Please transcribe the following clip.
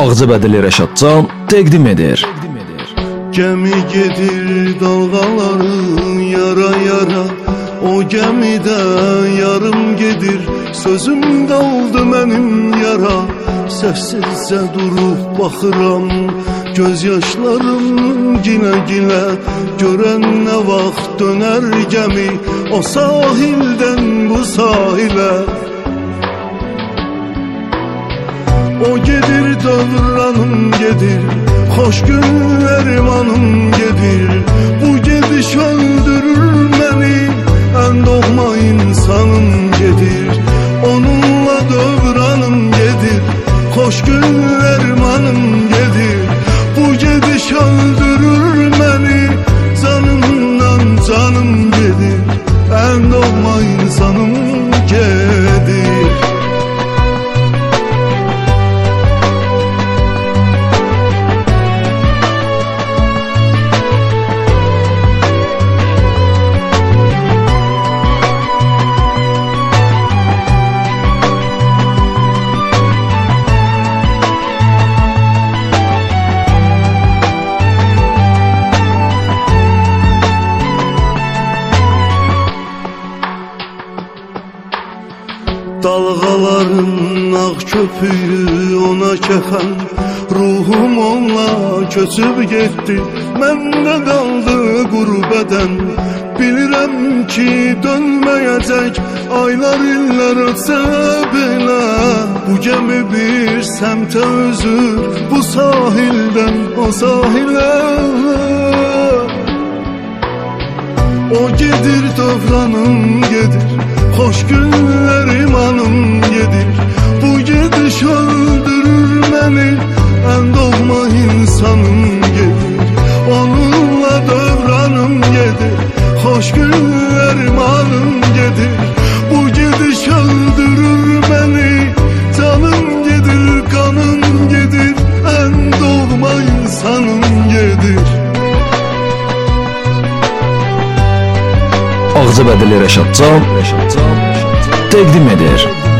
Ağzıbədili Rəşadcan təqdim edir. Gemi gedir dalgaları yara yara, o gemide yarım gedir. Sözüm qaldı mənim yara, səssizcə durub baxıram. Göz yaşlarım gilə-gilə, görən nə vaxt dönər gemi o sahildən bu sahilə. O gedir dövranım gedir, hoş günlerim anım gedir. Bu gediş öldürür beni, en doğma insanım gedir. Onunla dövranım gedir, hoş günlerim anım gedir. Bu gediş öldürür beni, canımdan canım gedir. En doğma insanım gedir. Dalgaların ağ köpüğü ona kefen, ruhum onunla köçüb getdi. Məndə qaldı quru bədən, bilirəm ki dönməyəcək. Aylar illər ötsə belə, bu gəmi bir səmtə üzür, bu sahildən o sahilə. O gedir dövranım gedir, hoş günlerim anım gedir. Bu gidiş öldürür beni, en doğma insanım gedir. Onunla dövranım gedir, hoş günlerim anım gedir. Bu gidiş öldürür beni, canım gedir, kanım gedir. En doğma insanım gedir. Ağzıbədili Rəşadcan təqdim edir.